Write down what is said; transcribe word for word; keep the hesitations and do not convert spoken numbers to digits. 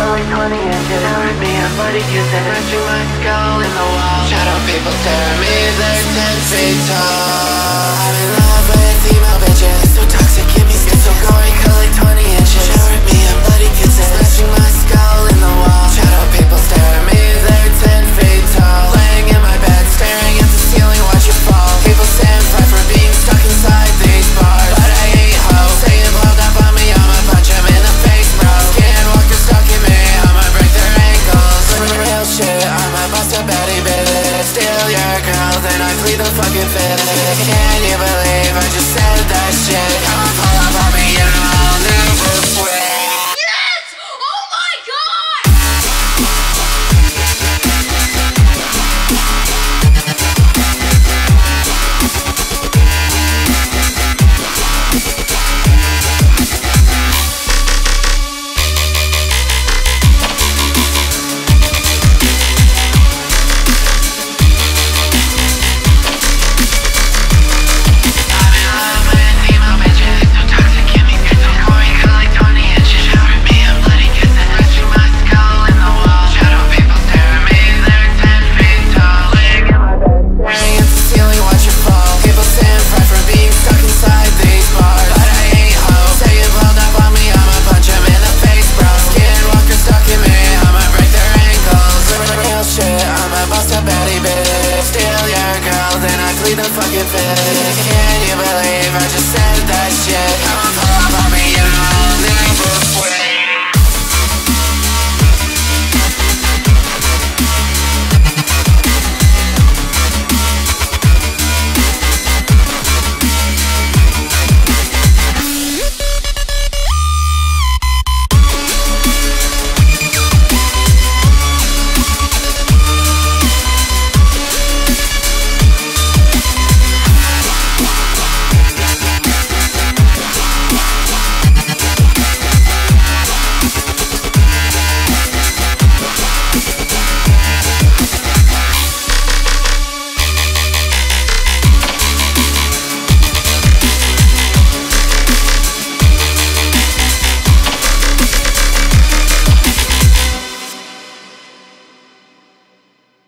like twenty inches. Hurt me, I'm bloody kissing, scratching my skull in the wall. Shadow people stare at me, they're ten feet tall. I'm in love with emo bitches, so toxic, give me skin so gory, cut like twenty inches. Shower at me, I'm bloody kissing, scratching my skull in the wall. Shadow people stare at me, they're ten feet tall. Laying in my bed, staring at the ceiling, watch it fall. People say I'm fried for being stuck inside these bars, but I ain't ho. Saying blow up on me, I'ma punch him in the face, bro. Can't walk, they're stuck in me, I'ma break their ankles. Real shit, I might bust a baddie bitch. Steal your girl, then I plead the fucking fifth. Can